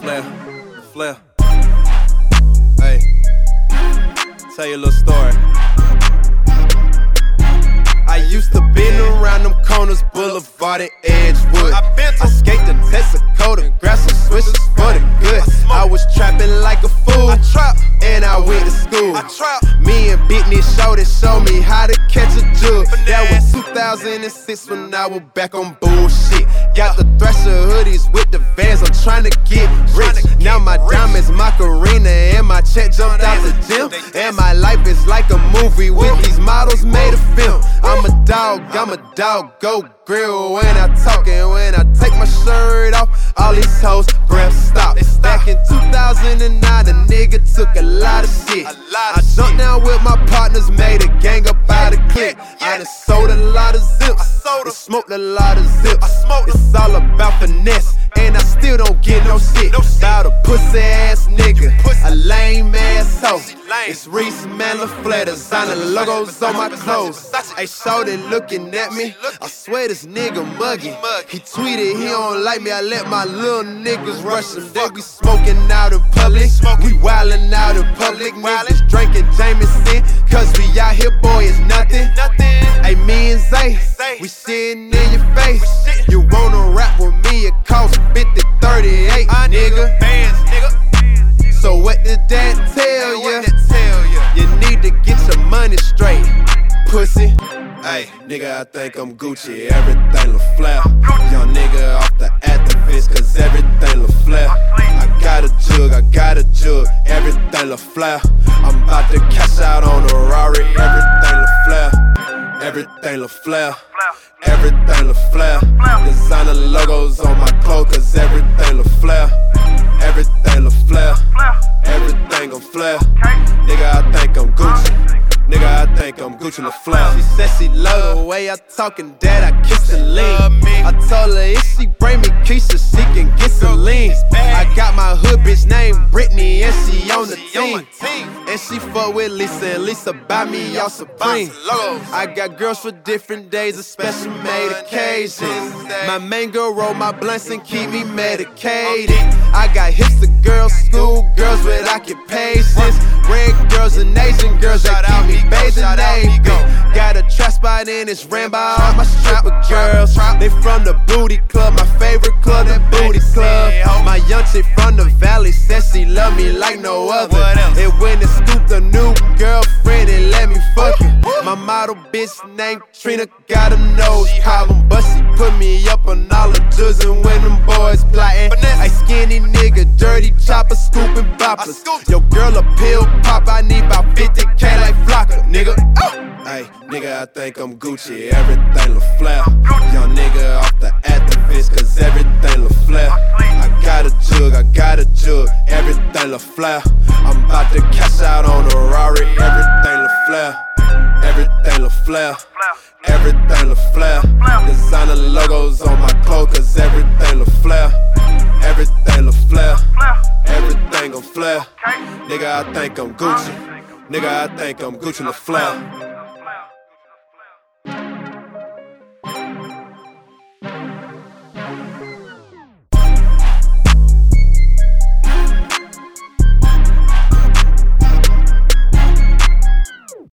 Flair. Hey, tell you a little story. I used to been around them corners, Boulevard and Edgewood. I skate the Texaco, grab some switches for the good. I was trapping like a fool, and I went to school. Me and Bitney showed me how to catch a jug. That was 2006 when I was back on bullshit. Got the Thrasher hoodies with the Vans, I'm trying to get rich. Now my diamonds Macarena, and my check jumped out the gym. And my life is like a movie with these models made a film. I'm a dog, go grill when I talk. And when I take my shirt off, all these hoes breath stop. Back in 2009, a nigga took a lot of shit. I jumped down with my partners, made a gang up out of clique. I done sold a lot of zips, and smoked a lot of zips. It's all about finesse, and I still don't get no shit. About a pussy ass nigga, a lame ass hoe. It's Reese Man LaFleur, designer logos on my clothes. Hey, shorty looking at me, I swear this nigga muggy. He tweeted he don't like me, I let my little niggas rush him. They be smoking out in public, we wildin' out in public. Niggas drinking Jameson, cause we out here, boy, it's nothing. Hey, me and Zay, we sitting in your face. You wanna rap with me, it costs 50-38, nigga. So what did that tell ya? You need to get your money straight, pussy. Hey, nigga, I think I'm Gucci, everything LaFleur. Young nigga off the activist, cause everything LaFleur. I got a jug, everything LaFleur. I'm about to cash out on a Rari, everything LaFleur. Everything LaFleur. Everything LaFleur. Designer logos on my clothes, cause everything LaFleur. Everything LaFleur. Everything on Flair. Nigga, I think I'm Gucci. Nigga, I think I'm Gucci LaFleur. She said she love the way I talk and that I kiss and lean. I told her if she bring me Keisha, she can get some lean. I got my hood bitch named Brittany and she on the team. And she fuck with Lisa and Lisa buy me all Supreme. I got girls for different days, a special made occasions. My main girl roll my blunts and keep me medicated. I got hipster girls, school girls with occupations. Red girls and Asian girls that keep me bathing naked. Got a trap spot in it's ran by all my stripper girls. They from the Booty Club, my favorite club, that Booty Club. My young chick from the Valley said she love me like no other. And when it scooped a new girlfriend and let me fuck her. My model bitch named Trina got a nose problem, but she put me up on all the jugs and when them boys plotting. I skinny nigga, dirty chopper, scooping boppers. Yo girl a pill pop, I need about 50K like Flocka, nigga. Hey, nigga, I think I'm Gucci, everything LaFleur. Young nigga off the activist, cause everything LaFleur. I got a jug, everything LaFleur. I'm about to cash out on a Rari, everything LaFleur. Everything LaFleur. Everything LaFleur. Designer logos on my clothes, cause everything LaFleur. Everything LaFleur. Everything on Flair. Nigga, I think I'm Gucci. Nigga, I think I'm Gucci LaFleur.